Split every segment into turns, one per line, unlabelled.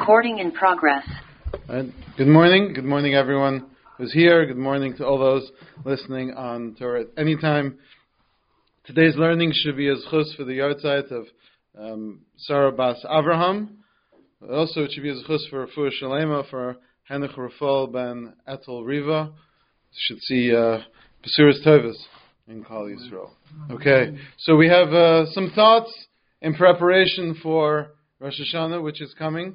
Recording in progress.
Good morning. Good morning, everyone who's here. Good morning to all those listening on Torah at any time. Today's learning should be a zchus for the yahrzeit of Sarah Bas Avraham. Also, it should be a zchus for Refuah Shalema for Henoch Rafal ben Etel Riva. Should see Besuras Tovas in Kal Yisrael. Okay, so we have some thoughts in preparation for Rosh Hashanah, which is coming.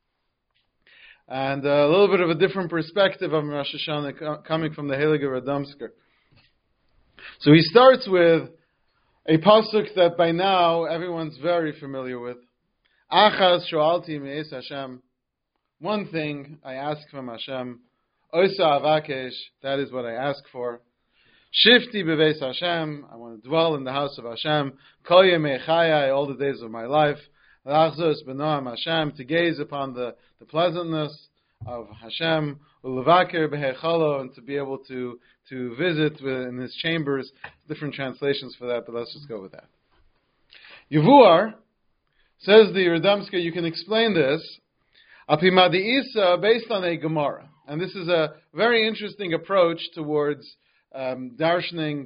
And a little bit of a different perspective of Rosh Hashanah coming from the Heilige Radomsker. So he starts with a pasuk that by now everyone's very familiar with. Achaz shoalti me'es Hashem. One thing I ask from Hashem. Oisa avakesh, that is what I ask for. Shifti beveis Hashem, I want to dwell in the house of Hashem. Kol yemei chayai, all the days of my life. L'achzos b'noam Hashem, to gaze upon the pleasantness of Hashem. U'levaker b'heichalo, and to be able to visit in His chambers. Different translations for that, but let's just go with that. Yevuar, says the Radomsker, you can explain this, Apimadi Isa, based on a Gemara. And this is a very interesting approach towards darshaning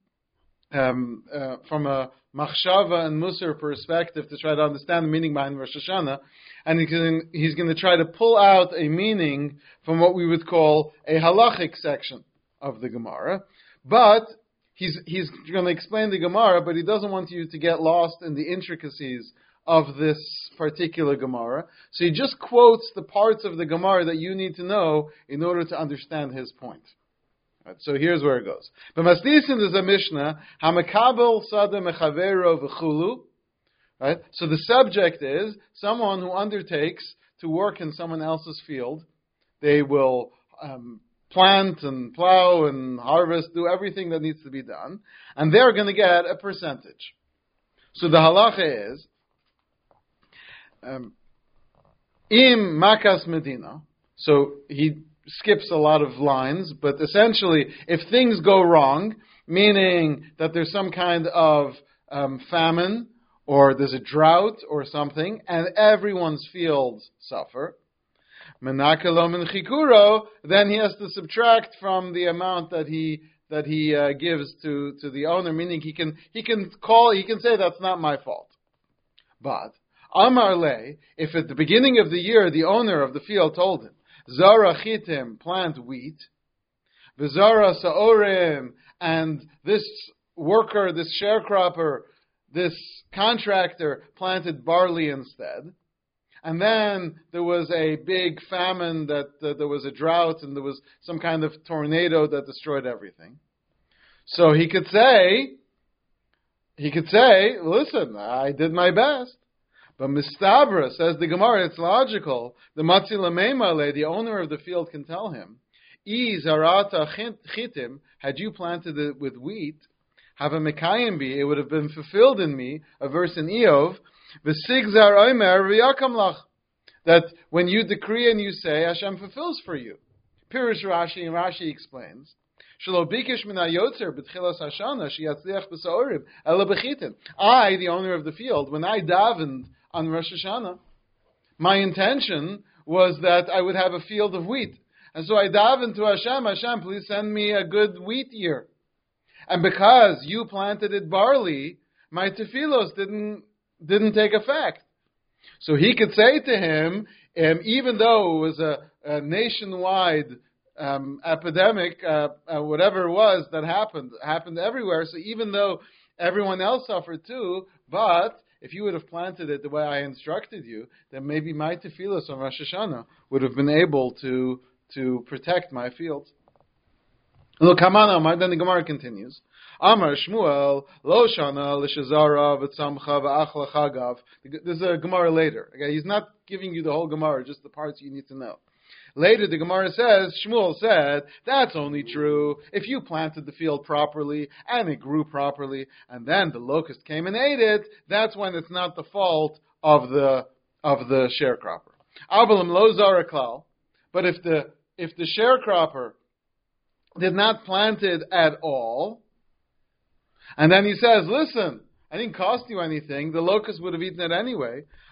from a machshava and musar perspective to try to understand the meaning behind Rosh Hashanah. And he's going to try to pull out a meaning from what we would call a halachic section of the Gemara. But he's going to explain the Gemara, but he doesn't want you to get lost in the intricacies of this particular Gemara. So he just quotes the parts of the Gemara that you need to know in order to understand his point. Right, so here's where it goes. B'masnisin is a Mishnah, Hamakabel sada mechavero v'chulu. Right? So the subject is someone who undertakes to work in someone else's field. They will plant and plow and harvest, do everything that needs to be done, and they're going to get a percentage. So the halacha is im makas medina. So he skips a lot of lines, but essentially, if things go wrong, meaning that there's some kind of famine, or there's a drought or something, and everyone's fields suffer, menakelo min chikuro, then he has to subtract from the amount that he gives to the owner, meaning he can say that's not my fault. But Amar le, if at the beginning of the year the owner of the field told him, Zara chitim, plant wheat, V'zara sa'orim, and this worker, this sharecropper, this contractor planted barley instead, and then there was a big famine, that there was a drought, and there was some kind of tornado that destroyed everything. So he could say, listen, I did my best. But Mistabra, says the Gemara, it's logical. The Matzila Meimale, the owner of the field, can tell him, Zarata chitim, had you planted it with wheat, have a mekayim be, it would have been fulfilled in me, a verse in Eov, V'sigzar omer v'yakam lach, that when you decree and you say, Hashem fulfills for you. Pirush Rashi, and Rashi explains, Shelo bikish min hayotzer b'tchilas hashana sheyatzliach b'sa'orim ela b'chitim. I, the owner of the field, when I davened on Rosh Hashanah, my intention was that I would have a field of wheat. And so I davened to Hashem, Hashem, please send me a good wheat year. And because you planted it barley, my tefillos didn't take effect. So he could say to him, even though it was a nationwide epidemic, whatever it was that happened everywhere, so even though everyone else suffered too, but if you would have planted it the way I instructed you, then maybe my tefillos on Rosh Hashanah would have been able to protect my fields. Look, Hamana, then the Gemara continues. Amar Shmuel, Lo Shana, L'Shazara, V'Tzamcha, V'Achla Chagav. There's a Gemara later. Okay, he's not giving you the whole Gemara, just the parts you need to know. Later, the Gemara says, Shmuel said, that's only true if you planted the field properly and it grew properly, and then the locust came and ate it. That's when it's not the fault of the sharecropper. Avalim lo zara klal. But if the sharecropper did not plant it at all, and then he says, listen, I didn't cost you anything, the locust would have eaten it anyway.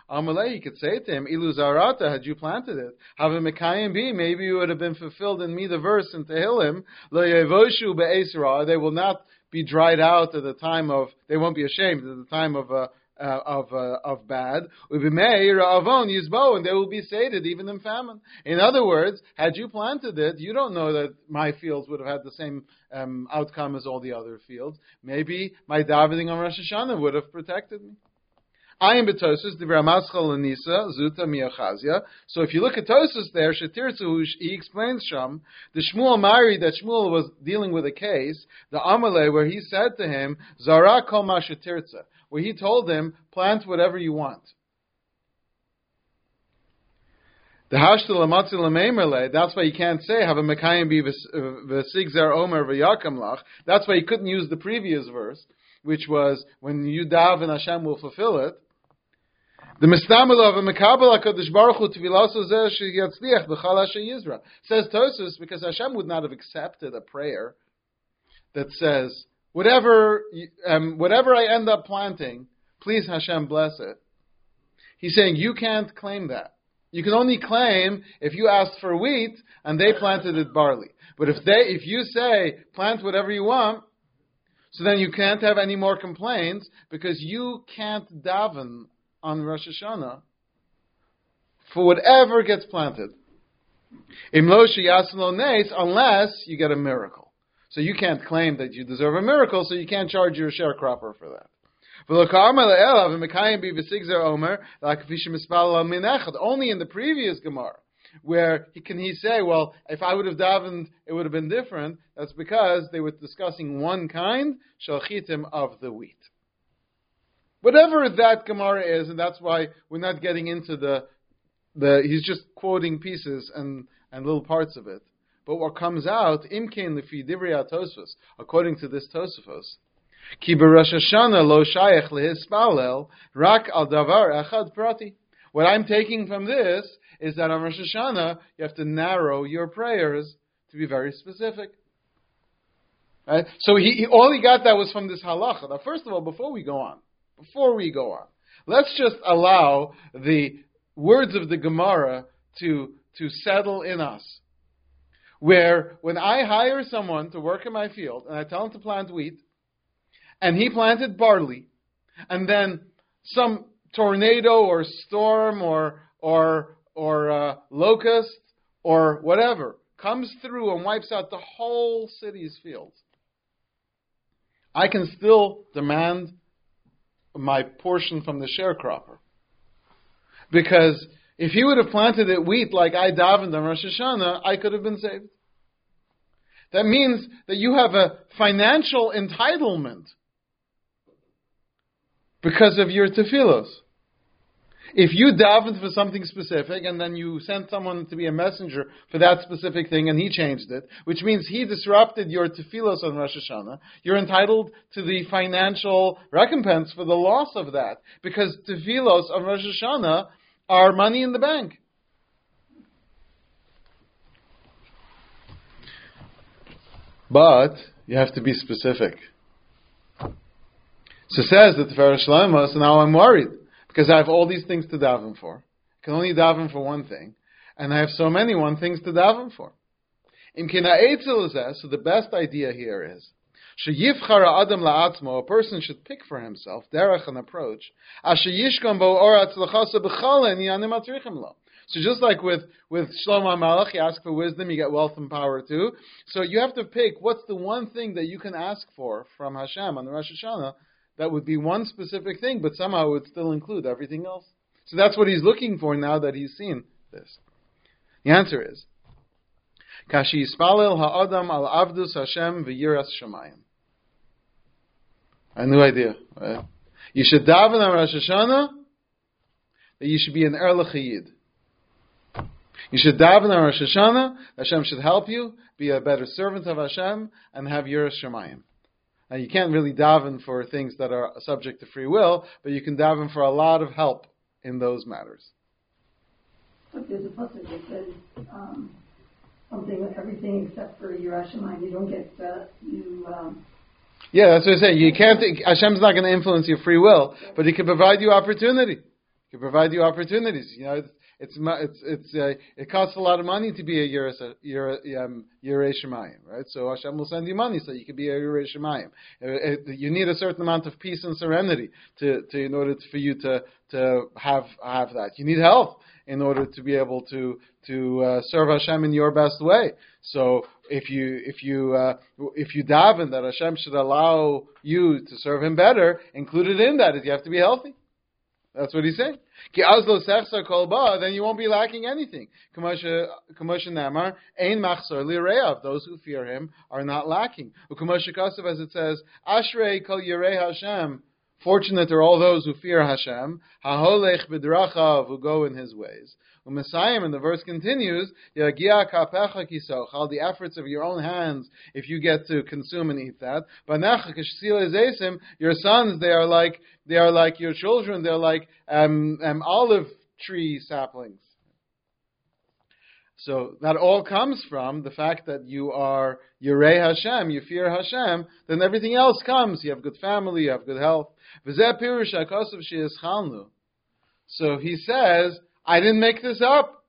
Amalei, he could say to him, Ilu Zarata, had you planted it, have a Mekayim be, maybe it would have been fulfilled in me, the verse in Tehillim, Lo Yevoshu Be'esra, they will not be dried out at the time of, they won't be ashamed at the time of bad. And they will be sated even in famine. In other words, had you planted it, you don't know that my fields would have had the same outcome as all the other fields. Maybe my davening on Rosh Hashanah would have protected me. I am betosus divramaschal anisa zuta miachazia. So if you look at Tosus there, Shetirzu, he explains Sham the Shmuel Mari that Shmuel was dealing with a case, the Amalei, where he said to him Zara kol ma shetirza, where he told him plant whatever you want. The hashtal amatzi lameimerle. That's why you can't say have a mekayim be v'sigzer omer v'yakam lach. That's why he couldn't use the previous verse, which was when you daven, Hashem will fulfill it. The mistamel of a mekabel HaKadosh Baruch Hu tvilaso zeh sheyatzliach b'chal asher yizra. Says Tosus, because Hashem would not have accepted a prayer that says, whatever I end up planting, please Hashem bless it. He's saying you can't claim that. You can only claim if you asked for wheat and they planted it barley. But if you say plant whatever you want, so then you can't have any more complaints because you can't daven on Rosh Hashanah for whatever gets planted. Unless you get a miracle. So you can't claim that you deserve a miracle, so you can't charge your sharecropper for that. Only in the previous Gemara, where he say, well, if I would have davened, it would have been different. That's because they were discussing one kind, shalchitim, of the wheat. Whatever that Gemara is, and that's why we're not getting into the he's just quoting pieces and little parts of it. But what comes out, imkein lefi divrei Tosfos, according to this Tosfos, ki b'Rosh Hashanah lo shayach lehispalel rak al davar echad prati. What I'm taking from this is that on Rosh Hashanah, you have to narrow your prayers to be very specific. Right? So all he got that was from this halacha. Now, first of all, before we go on, let's just allow the words of the Gemara to settle in us. Where when I hire someone to work in my field, and I tell him to plant wheat, and he planted barley, and then some tornado or storm or locust or whatever comes through and wipes out the whole city's fields, I can still demand my portion from the sharecropper. Because if he would have planted it wheat like I davened on Rosh Hashanah, I could have been saved. That means that you have a financial entitlement because of your tefillos. If you davened for something specific and then you sent someone to be a messenger for that specific thing and he changed it, which means he disrupted your tefillos on Rosh Hashanah, you're entitled to the financial recompense for the loss of that. Because tefillos on Rosh Hashanah are money in the bank. But you have to be specific. So says the Tiferes Shlomo, so now I'm worried. Because I have all these things to daven for. I can only daven for one thing. And I have so many things to daven for. So the best idea here is, a person should pick for himself, derech, an approach, so just like with Shlomo HaMelech, you ask for wisdom, you get wealth and power too. So you have to pick what's the one thing that you can ask for from Hashem on the Rosh Hashanah. That would be one specific thing, but somehow it would still include everything else. So that's what he's looking for now that he's seen this. The answer is, Kashi Yispalel Ha'adam Al Avdus Hashem V'Yiras Shamayim. A new idea. Right? You should daven on Rosh Hashanah that you should be an Erlich Yid. You should daven on Rosh Hashanah, Hashem should help you, be a better servant of Hashem, and have Yiras Shamayim. Now, you can't really daven for things that are subject to free will, but you can daven for a lot of help in those matters.
But there's a pasuk that says something with everything except for Yiras Shamayim. You don't get
Yeah, that's what I say. You can't. Hashem's not going to influence your free will, but He can provide you opportunity. He can provide you opportunities. It costs a lot of money to be a Yirei Shemayim, right? So Hashem will send you money so you can be a Yirei Shemayim. You need a certain amount of peace and serenity in order for you to have that. You need health in order to be able to serve Hashem in your best way. So if you daven that Hashem should allow you to serve Him better, included in that is you have to be healthy. That's what he's saying. Then you won't be lacking anything. Those who fear Him are not lacking. As it says, Ashrei kol yirei Hashem. Fortunate are all those who fear Hashem, ha'holech b'drachav, who go in His ways. U'mesayim, and the verse continues, Yagia kapecha kisochal, the efforts of your own hands, if you get to consume and eat that. Banecha k'shsil ezesim, your sons, they are like your children, they're like olive tree saplings. So that all comes from the fact that you are Yirei Hashem, you fear Hashem, then everything else comes. You have good family, you have good health. So he says, I didn't make this up.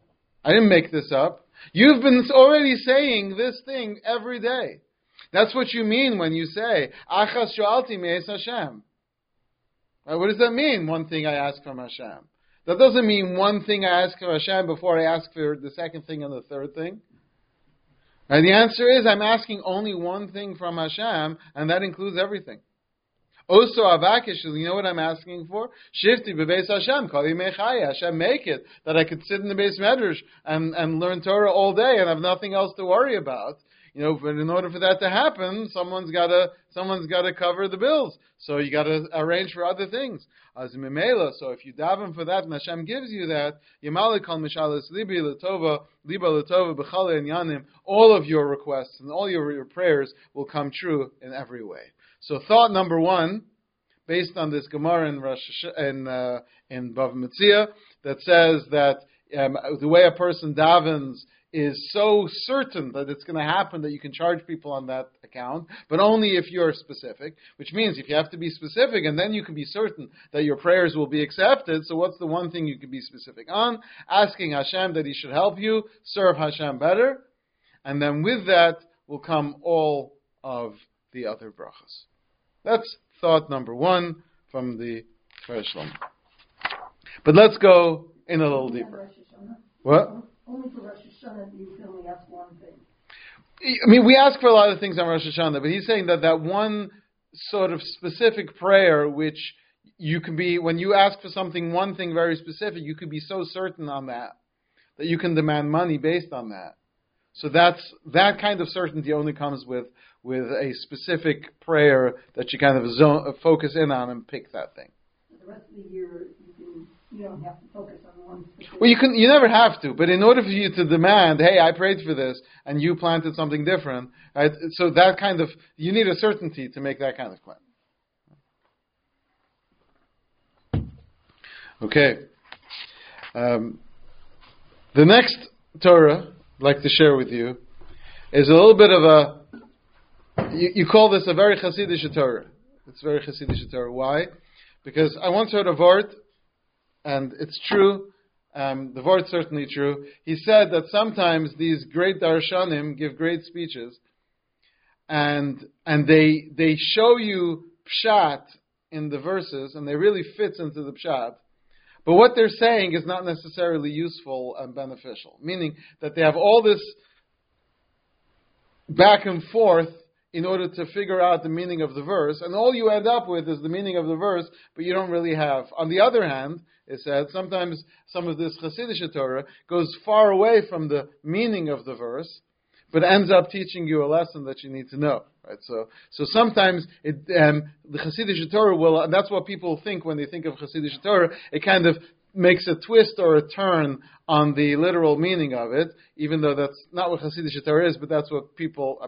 You've been already saying this thing every day. That's what you mean when you say, Achas sho'alti me'es Hashem. What does that mean, one thing I ask from Hashem? That doesn't mean one thing I ask for Hashem before I ask for the second thing and the third thing. And the answer is I'm asking only one thing from Hashem, and that includes everything. Also, avakish, you know what I'm asking for? Shifti bebeis Hashem, kali mechaya. Hashem, make it that I could sit in the Beis Medrash and learn Torah all day and have nothing else to worry about. But in order for that to happen, someone's got to cover the bills. So you got to arrange for other things. As mimela, so if you daven for that and Hashem gives you that, yamalik kol mishalas libi latova b'chale and yanim, all of your requests and all your prayers will come true in every way. So thought number one, based on this Gemara in Bava Metzia, that says that the way a person davens is so certain that it's going to happen that you can charge people on that account, but only if you're specific, which means if you have to be specific, and then you can be certain that your prayers will be accepted. So what's the one thing you can be specific on? Asking Hashem that He should help you serve Hashem better, and then with that will come all of the other brachas. That's thought number one from the Torah Shlom. But let's go in a little deeper. What?
Only for Rosh Hashanah do you can only ask one thing.
I mean, we ask for a lot of things on Rosh Hashanah, but he's saying that one sort of specific prayer, which you can be, when you ask for something, one thing very specific, you could be so certain on that you can demand money based on that. So that kind of certainty only comes with a specific prayer that you kind of focus in on and pick that thing.
The rest of the year, you don't have to focus on one specific.
Well, you never have to, but in order for you to demand, hey, I prayed for this, and you planted something different, right? So that kind of, you need a certainty to make that kind of claim. Okay. The next Torah I'd like to share with you is a little bit of you call this a very Hasidic Torah. It's very Hasidic Torah. Why? Because I once heard a Vort, and it's true, the Vort's certainly true. He said that sometimes these great darshanim give great speeches, and they show you pshat in the verses, and they really fits into the pshat. But what they're saying is not necessarily useful and beneficial, meaning that they have all this back and forth in order to figure out the meaning of the verse, and all you end up with is the meaning of the verse, but you don't really have. On the other hand, it said, sometimes some of this Hasidic Torah goes far away from the meaning of the verse, but ends up teaching you a lesson that you need to know. Right? So sometimes the Hasidic Torah will, and that's what people think when they think of Hasidic Torah, it kind of makes a twist or a turn on the literal meaning of it, even though that's not what Hasidic Torah is, but that's what people,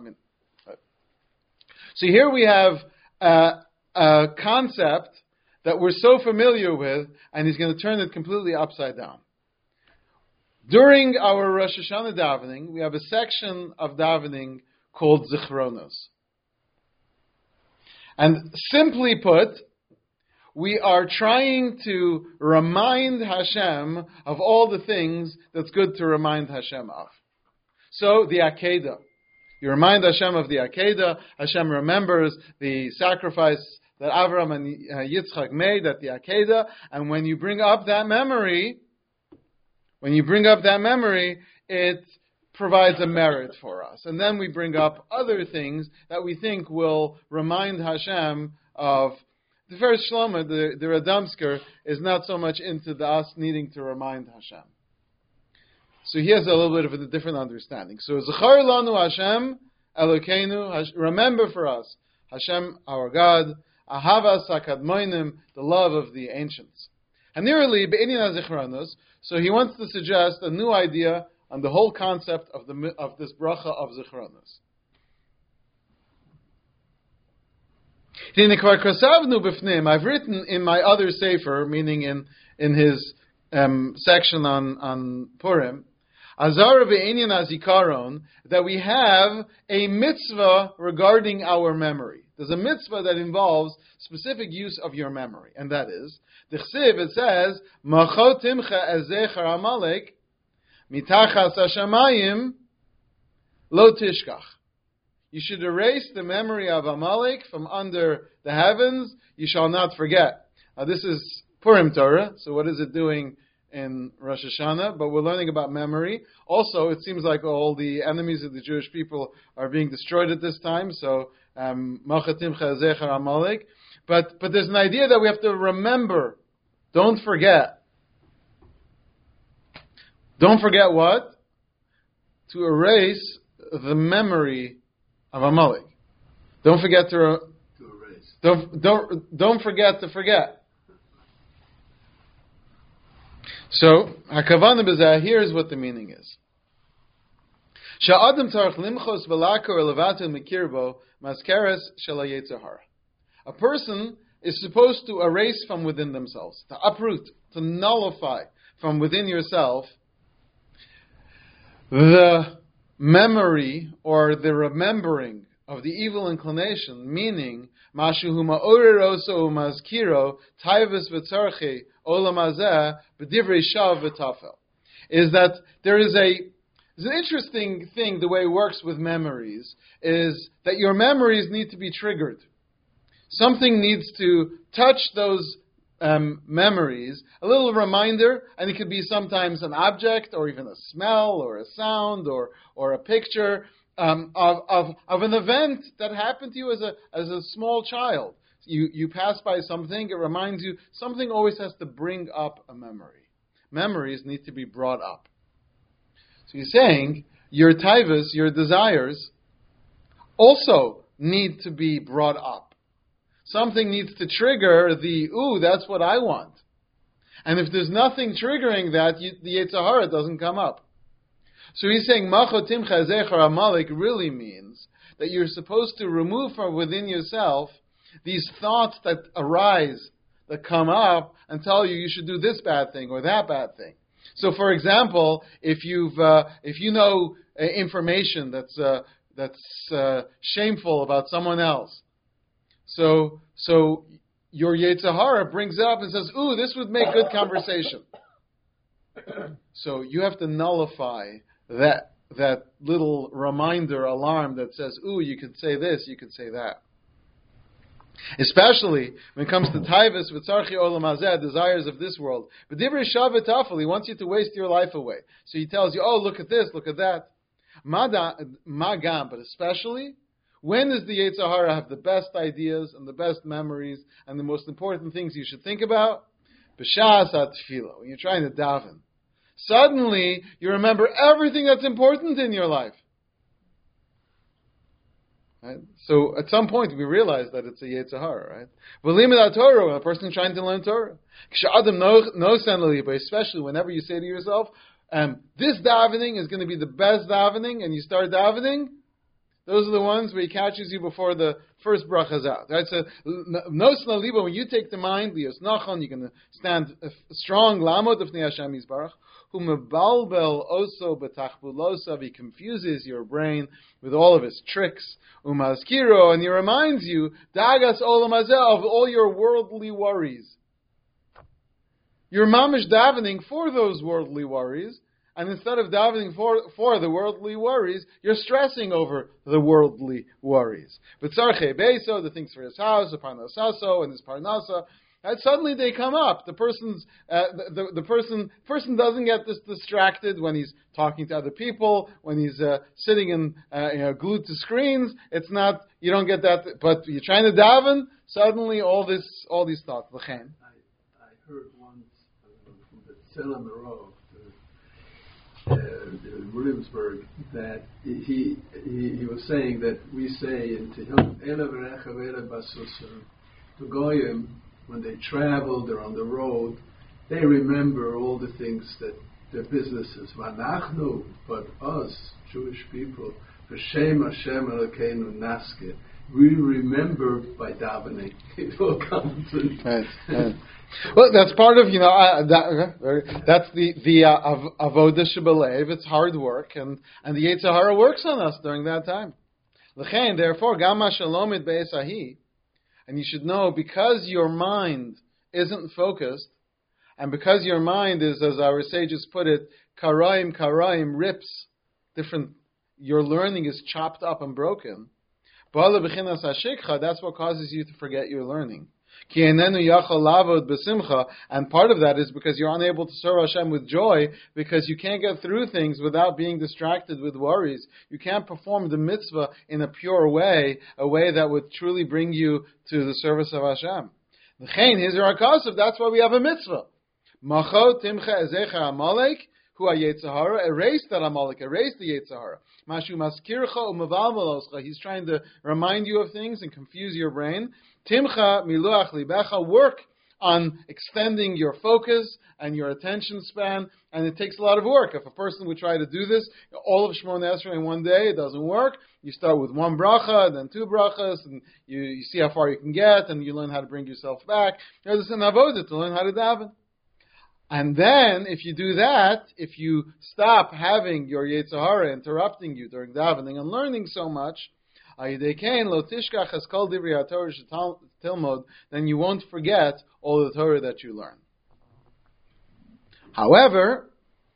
So here we have a concept that we're so familiar with, and he's going to turn it completely upside down. During our Rosh Hashanah davening, we have a section of davening called Zichronos. And simply put, we are trying to remind Hashem of all the things that's good to remind Hashem of. So, the Akedah. You remind Hashem of the Akedah. Hashem remembers the sacrifice that Avraham and Yitzchak made at the Akedah. And when you bring up that memory, it provides a merit for us. And then we bring up other things that we think will remind Hashem of. The first Shlomo, the Radomsker, is not so much into us needing to remind Hashem. So he has a little bit of a different understanding. So, Zechar lanu Hashem Elokeinu, remember for us, Hashem our God, Ahavas HaKadmonim, the love of the ancients. Hanirali be'inyan HaZichronos, so he wants to suggest a new idea on the whole concept of this bracha of Zichronos. I've written in my other sefer, meaning in his section on Purim, Azar ve'inyan hazikaron, that we have a mitzvah regarding our memory. There's a mitzvah that involves specific use of your memory, and that is, it says, Machot timcha ezecher Amalek, mitachas hashamayim lo tishkach. You should erase the memory of Amalek from under the heavens. You shall not forget. Now, this is Purim Torah, so what is it doing in Rosh Hashanah? But we're learning about memory. Also, it seems like all the enemies of the Jewish people are being destroyed at this time. So, Machatimcha Zecher Amalek. But there's an idea that we have to remember. Don't forget. Don't forget what? To erase the memory of Amalek. Don't forget to erase. Don't forget to forget. So, hakavana b'zeh, here's what the meaning is. Sha'adam tzarich limchos v'lakor elevatel mikirbo maskeres shel hayetzer hara. A person is supposed to erase from within themselves, to uproot, to nullify from within yourself the memory or the remembering of the evil inclination, meaning mashu ma'oreroso umazkiro taivus v'tzarchi olam hazeh b'divrei shav v'tafel, is that there's an interesting thing. The way it works with memories is that your memories need to be triggered. Something needs to touch those memories, a little reminder, and it could be sometimes an object, or even a smell, or a sound, or a picture of an event that happened to you as a small child. You pass by something, it reminds you. Something always has to bring up a memory. Memories need to be brought up. So he's saying your taivas, your desires, also need to be brought up. Something needs to trigger that's what I want. And if there's nothing triggering that, the Yetzer Hara doesn't come up. So he's saying, Machotim Chazecher Amalek really means that you're supposed to remove from within yourself these thoughts that arise, that come up, and tell you should do this bad thing or that bad thing. So, for example, if you know information that's shameful about someone else, so your Yetzer Hara brings up and says, "Ooh, this would make good conversation." So you have to nullify that little reminder alarm that says, "Ooh, you could say this, you could say that." Especially when it comes to taivas v'tzarchi olam hazeh, desires of this world. But divrei shav v'tafel, he wants you to waste your life away. So he tells you, "Oh, look at this, look at that." Magam, but especially, when does the Yetzer Hara have the best ideas and the best memories and the most important things you should think about? B'shas ha'tefillah, when you're trying to daven. Suddenly, you remember everything that's important in your life. Right? So, at some point, we realize that it's a Yetzer Hara, right? V'limud Torah, when a person is trying to learn Torah. Especially whenever you say to yourself, this davening is going to be the best davening, and you start davening, those are the ones where he catches you before the first bracha is out. Right? So, when you take the mind, you're going to stand strong, lamot of Hashem Yisbarach. Hu mebalbel oso betachbulosav. He confuses your brain with all of his tricks. Umazkiro, and he reminds you, dagas olam hazeh, of all your worldly worries. You're mamish davening for those worldly worries, and instead of davening for the worldly worries, you're stressing over the worldly worries. But tzarchei beiso, the things for his house, the parnasaso, and his parnasa, and suddenly they come up. The person doesn't get this distracted when he's talking to other people, when he's sitting and glued to screens. It's not, you don't get that. But you're trying to daven, suddenly all these thoughts.
I heard once from the Tzelem Rov, Williamsburg, that he was saying that we say in Tehillim, Ela v'recha v'ela basusim, to Goyim, when they travel, they're on the road, they remember all the things that their businesses. Vanachnu, but us, Jewish people, V'shem Hashem Elokeinu naske, we remember by davening. It all comes in.
Right. Well, that's part of, that's the avodah shebelev. It's hard work, and the Yetzer Hara works on us during that time. L'chein, therefore, gama shalomit be'esahi, and you should know, because your mind isn't focused, and because your mind is, as our sages put it, karaim, rips, different, your learning is chopped up and broken. That's what causes you to forget your learning. And part of that is because you're unable to serve Hashem with joy, because you can't get through things without being distracted with worries. You can't perform the mitzvah in a pure way, a way that would truly bring you to the service of Hashem. That's why we have a mitzvah. Erase that Amalek, erase the Yetzer Hara. He's trying to remind you of things and confuse your brain. Timcha miluach libecha, work on extending your focus and your attention span, and it takes a lot of work. If a person would try to do this, all of Shemona Esrei in one day, it doesn't work. You start with one bracha, then two brachas, and you see how far you can get, and you learn how to bring yourself back. There's an avodah to learn how to daven. And then, if you do that, if you stop having your Yetzer Hara interrupting you during davening and learning so much, then you won't forget all the Torah that you learn. However,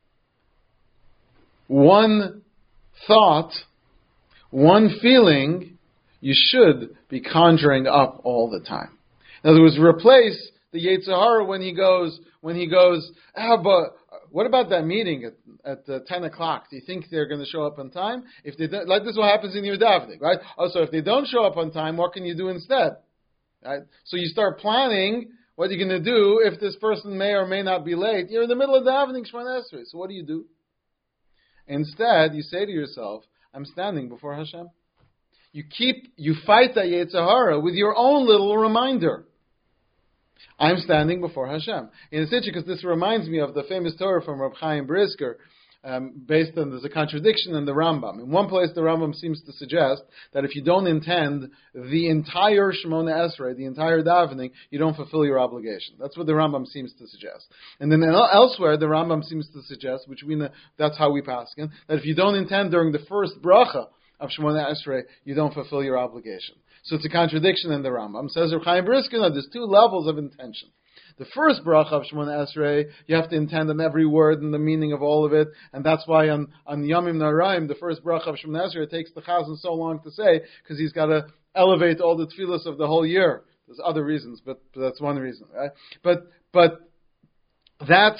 one thought, one feeling, you should be conjuring up all the time. In other words, replace the Yetzer Hara when he goes, but what about that meeting at 10 o'clock? Do you think they're going to show up on time? If they don't, like this is what happens in your davening, right? Also, if they don't show up on time, what can you do instead? Right? So you start planning what you're going to do if this person may or may not be late. You're in the middle of davening Shemona Esrei, so what do? Instead, you say to yourself, I'm standing before Hashem. You fight that Yetzer Hara with your own little reminder. I'm standing before Hashem. In a sense, because this reminds me of the famous Torah from Reb Chaim Brisker, based on, there's a contradiction in the Rambam. In one place, the Rambam seems to suggest that if you don't intend the entire Shemona Esrei, the entire davening, you don't fulfill your obligation. That's what the Rambam seems to suggest. And then elsewhere, the Rambam seems to suggest, which we know, that's how we paskin, that if you don't intend during the first bracha of Shemona Esrei, you don't fulfill your obligation. So it's a contradiction in the Rambam. Says Reb Chaim Brisker, there's two levels of intention. The first bracha of Shemona Esrei, you have to intend on every word and the meaning of all of it, and that's why on Yomim Naraim, the first bracha of Shemona Esrei, it takes the Chazan so long to say, because he's got to elevate all the tefillas of the whole year. There's other reasons, but that's one reason, right? But that's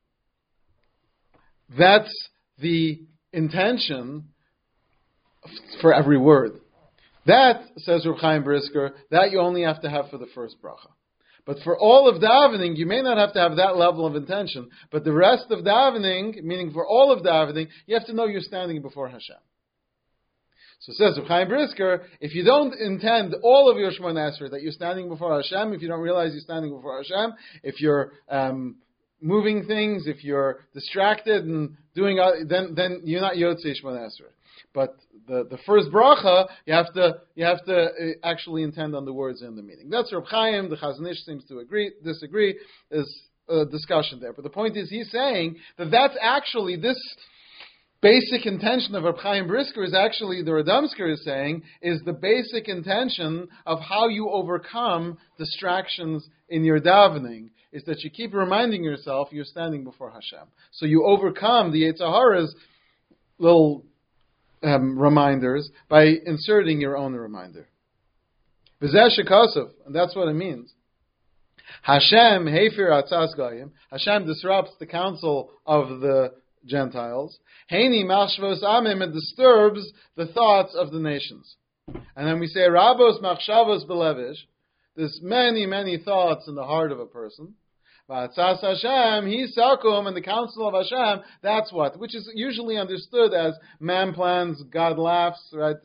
the intention for every word. That, says Reb Chaim Brisker, that you only have to have for the first bracha. But for all of davening, you may not have to have that level of intention, but the rest of davening, meaning for all of davening, you have to know you're standing before Hashem. So says Reb Chaim Brisker, if you don't intend all of your Shemona Esrei, that you're standing before Hashem, if you don't realize you're standing before Hashem, if you're moving things, if you're distracted and doing, then you're not Yotzei Shemona Esrei. But the first bracha, you have to actually intend on the words and the meaning. That's Reb Chaim. The Chazon Ish seems to disagree. Is discussion there. But the point is, he's saying that that's actually this basic intention of Reb Chaim Brisker is actually, the Radomsker is saying, is the basic intention of how you overcome distractions in your davening, is that you keep reminding yourself you're standing before Hashem. So you overcome the Yetzer Hara's little reminders by inserting your own reminder. V'zeh shekasov, and that's what it means. Hashem heifir atzas goyim. Hashem disrupts the council of the Gentiles. Heini machshavos amim, and disturbs the thoughts of the nations. And then we say rabos machshavos belevish. There's many, many thoughts in the heart of a person. V'atzas Hashem hisakum, and the council of Hashem. That's what, which is usually understood as man plans, God laughs. Right?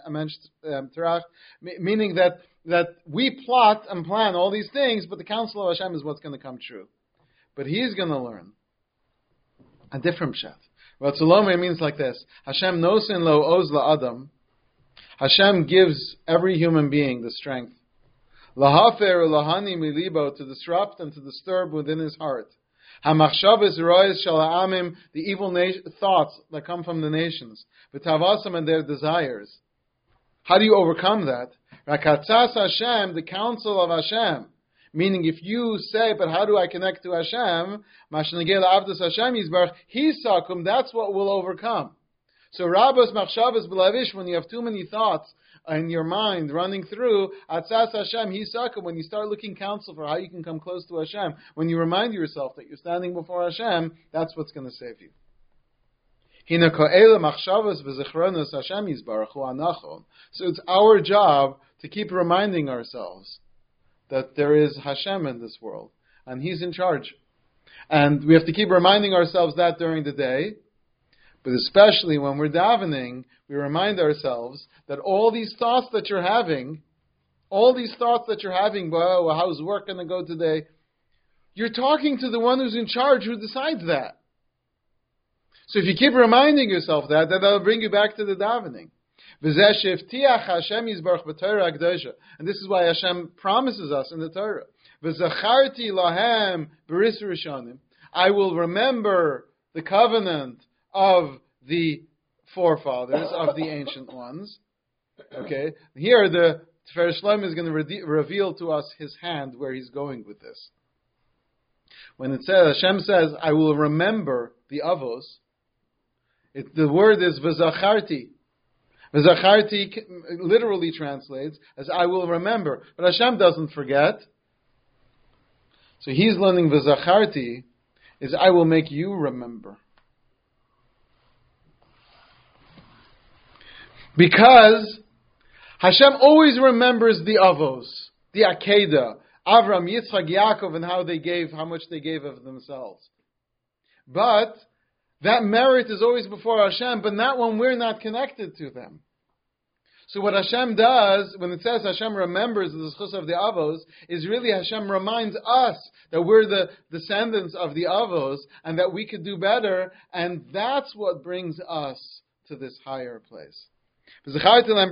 Meaning that we plot and plan all these things, but the counsel of Hashem is what's going to come true. But he's going to learn a different pshat. Ratzalome means like this: Hashem nosin lo oz la adam. Hashem gives every human being the strength, lahafer lahani milibo, to disrupt and to disturb within his heart. Hamachshavas rois shel ha'amim, the evil thoughts that come from the nations, v'tavasam, and their desires. How do you overcome that? Rakatzas Hashem, the counsel of Hashem. Meaning, if you say, but how do I connect to Hashem? Mashnagel Avdus Hashem Yisbarach, Hisakum, that's what will overcome. So, Rabbos Machshavas B'lavish, when you have too many thoughts in your mind running through, Atzas Hashem Hisakum, when you start looking counsel for how you can come close to Hashem, when you remind yourself that you're standing before Hashem, that's what's going to save you. So it's our job to keep reminding ourselves that there is Hashem in this world, and He's in charge. And we have to keep reminding ourselves that during the day, but especially when we're davening, we remind ourselves that all these thoughts that you're having, well, how's work going to go today? You're talking to the one who's in charge, who decides that. So if you keep reminding yourself that, then that'll bring you back to the davening. And this is why Hashem promises us in the Torah. I will remember the covenant of the forefathers, of the ancient ones. Okay, here the Tiferes Shlomo is going to reveal to us his hand where he's going with this. When it says, Hashem says, I will remember the avos, the word is v'zacharti. V'zacharti literally translates as I will remember. But Hashem doesn't forget. So he's learning v'zacharti is I will make you remember. Because Hashem always remembers the avos, the Akedah, Avram, Yitzchak, Yaakov, and how much they gave of themselves. But that merit is always before Hashem, but not when we're not connected to them. So what Hashem does, when it says Hashem remembers the zchus of the avos, is really Hashem reminds us that we're the descendants of the avos, and that we could do better, and that's what brings us to this higher place. Means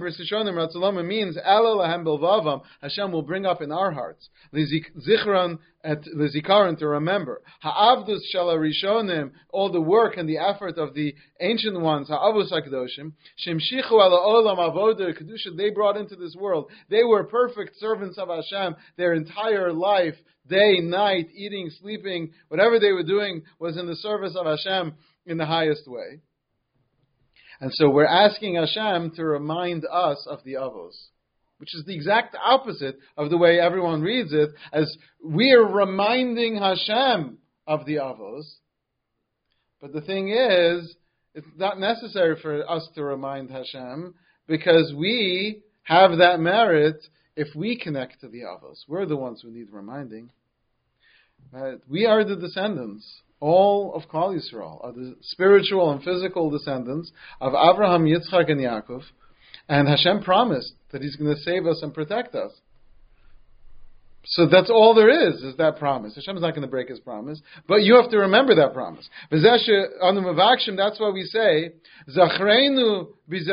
Hashem will bring up in our hearts Zikaron to remember Ha'avdus Shala Rishonim, all the work and the effort of the ancient ones, Ha'avos HaKadoshim Shemshichu Ala Olam Avodah Kedusha, they brought into this world. They were perfect servants of Hashem their entire life, day, night, eating, sleeping, whatever they were doing was in the service of Hashem in the highest way. And so we're asking Hashem to remind us of the avos, which is the exact opposite of the way everyone reads it, as we are reminding Hashem of the avos. But the thing is, it's not necessary for us to remind Hashem, because we have that merit if we connect to the avos. We're the ones who need reminding. Right? We are the descendants. All of Klal Yisrael are the spiritual and physical descendants of Avraham, Yitzchak, and Yaakov, and Hashem promised that He's going to save us and protect us. So that's all there is that promise. Hashem's not going to break His promise, but you have to remember that promise. That's why we say, Zachreinu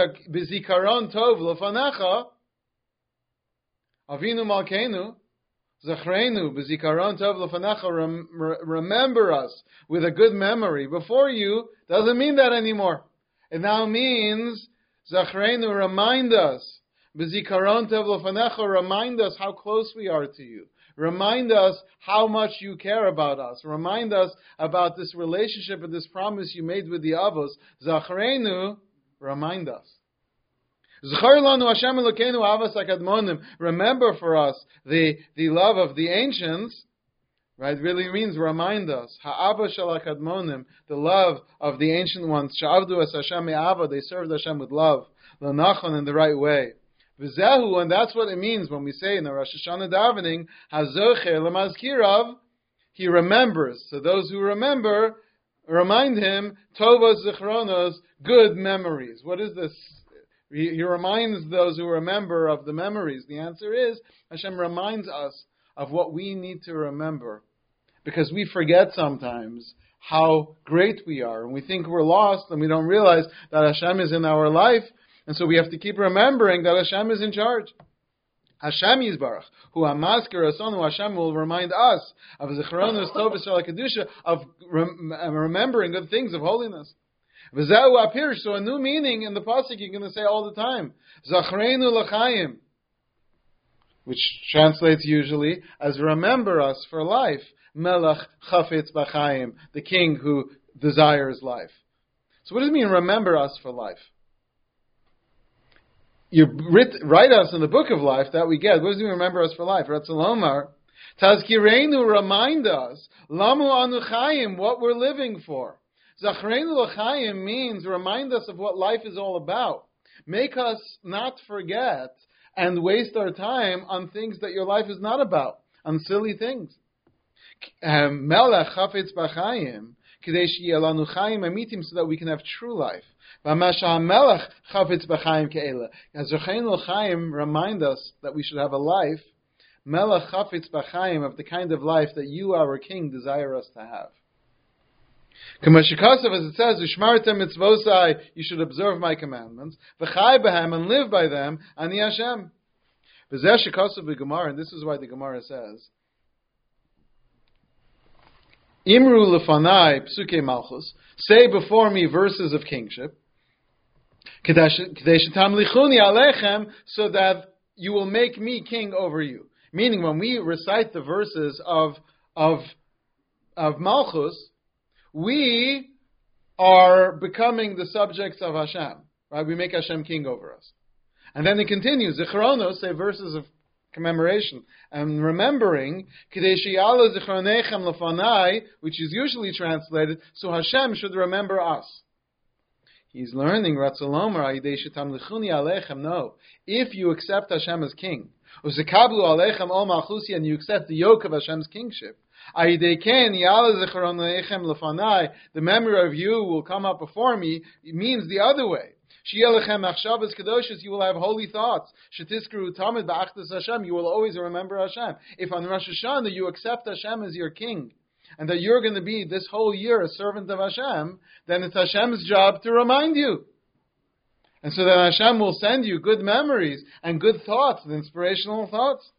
b'zikaron tov lefanecha, Avinu Malkeinu, Zachrenu b'zikaron tov lefanecha, remember us with a good memory before you, doesn't mean that anymore. It now means, Zachrenu, remind us. B'zikaron tov lefanecha, remind us how close we are to you. Remind us how much you care about us. Remind us about this relationship and this promise you made with the Avos. Zachrenu, remind us. Remember for us the love of the ancients, right? Really means remind us. Ha'ava shel hakadmonim, the love of the ancient ones. Sha'avdu es Hashem me'ava, they served Hashem with love. L'nachon, in the right way. V'zehu, and that's what it means when we say in the Rosh Hashanah davening, hazocher l'mazkirav, he remembers. So those who remember, remind him, tovos zichronos, good memories. What is this? He reminds those who remember of the memories. The answer is, Hashem reminds us of what we need to remember. Because we forget sometimes how great we are. And we think we're lost and we don't realize that Hashem is in our life. And so we have to keep remembering that Hashem is in charge. Hashem Yisbarach, who Amasker Asonu, Hashem will remind us of Zichronos Tovos Shel HaKedusha, of remembering good things of holiness. V'zehu apirish, so a new meaning in the pasuk you're going to say all the time. Zachrenu l'chaim, which translates usually as remember us for life. Melech chafetz b'chaim, the king who desires life. So what does it mean, remember us for life? You write us in the book of life that we get. What does it mean, remember us for life? Ratzalomar, Tazkirenu, remind us, Lamu anu chayim, what we're living for. Zachrenu l'chaim means remind us of what life is all about. Make us not forget and waste our time on things that your life is not about, on silly things. Melech chafetz b'chaim, k'dei she'yeh lanu chaim amitim, so that we can have true life. V'masha melech chafetz b'chaim ke'ela. As Zachrenu l'chaim remind us that we should have a life, melech chafetz b'chaim, of the kind of life that you, our King, desire us to have. Kamashikasav, as it says, Ushmartem mitzvosai, you should observe my commandments, v'chai b'hem, and live by them, ani Hashem. V'zeh shikasav v'gemara, and this is why the Gemara says, Imru lefanai psuke malchus, say before me verses of kingship, kedei shetam lichuni alechem, so that you will make me king over you. Meaning, when we recite the verses of malchus, we are becoming the subjects of Hashem. Right? We make Hashem king over us. And then it continues, Zichronos, say verses of commemoration and remembering, K'dei she'yala zichronechem lefanai, which is usually translated, so Hashem should remember us. He's learning, Ratzalomer, Ayidei shetam lichuni alechem, no. If you accept Hashem as king, Uzikablu alechem ol malchusi, and you accept the yoke of Hashem's kingship, the memory of you will come up before me. It means the other way. You will have holy thoughts. You will always remember Hashem. If on Rosh Hashanah you accept Hashem as your king, and that you're going to be this whole year a servant of Hashem, then it's Hashem's job to remind you. And so then Hashem will send you good memories and good thoughts and inspirational thoughts.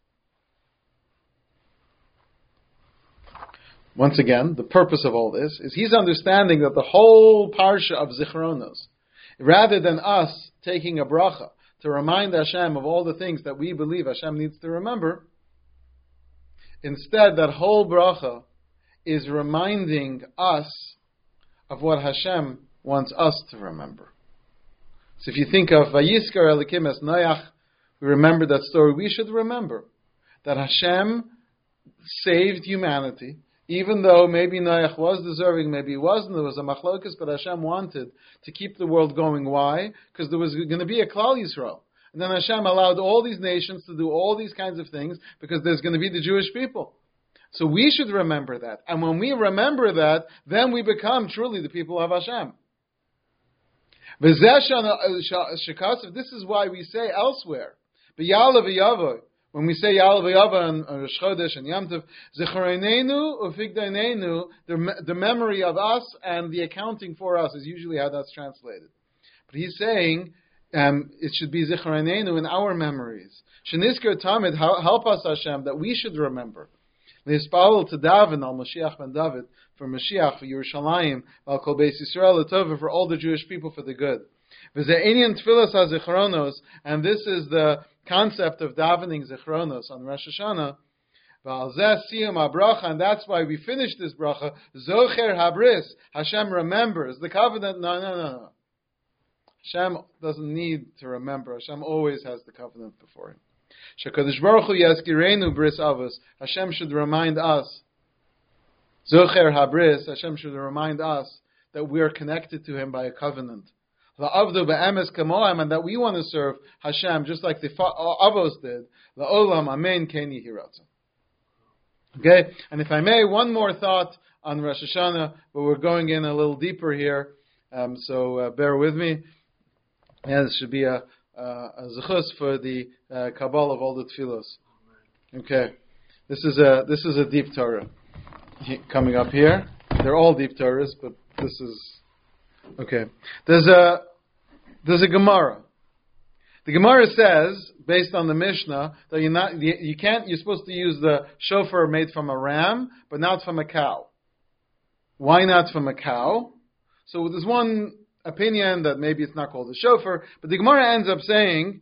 Once again, the purpose of all this is he's understanding that the whole parsha of Zichronos, rather than us taking a bracha to remind Hashem of all the things that we believe Hashem needs to remember, instead that whole bracha is reminding us of what Hashem wants us to remember. So if you think of Vayiskar Elikim es Noach, we remember that story, we should remember that Hashem saved humanity. Even though maybe Noach was deserving, maybe he wasn't, there was a machlokas, but Hashem wanted to keep the world going. Why? Because there was going to be a Klal Yisrael. And then Hashem allowed all these nations to do all these kinds of things because there's going to be the Jewish people. So we should remember that. And when we remember that, then we become truly the people of Hashem. This is why we say elsewhere, when we say Ya'al v'Yava and Rosh Chodesh and Yom Tov, Zichronenu u'Figdainenu, the memory of us and the accounting for us is usually how that's translated. But he's saying, it should be Zichronenu in our memories. Shenisker Tamid, help us Hashem, that we should remember. Nispal to Daven al Mashiach ben David, for Mashiach, for Yerushalayim, al Kol Beis Yisrael Latova, for all the Jewish people, for the good. V'ze'inyan Tfilas HaZichronos, and this is the concept of davening Zichronos on Rosh Hashanah. V'al zeh siyum habracha, and that's why we finish this bracha. Zocher habris, Hashem remembers the covenant. No. Hashem doesn't need to remember. Hashem always has the covenant before him. Shekadosh Baruch Hu yaskirenu bris avos. Hashem should remind us. Zocher habris. Hashem should remind us that we are connected to Him by a covenant. La'avdu be'emes kamoam, and that we want to serve Hashem just like the avos did. La'olam amen ken yehi ratzon. Okay, and if I may, one more thought on Rosh Hashanah, but we're going in a little deeper here, so bear with me. Yeah, this should be a zechus for the Kabbalah of all the tefillos. Okay, this is a deep Torah coming up here. They're all deep Torahs, but this is okay. There's a Gemara. The Gemara says, based on the Mishnah, that you're supposed to use the shofar made from a ram, but not from a cow. Why not from a cow? So there's one opinion that maybe it's not called a shofar, but the Gemara ends up saying,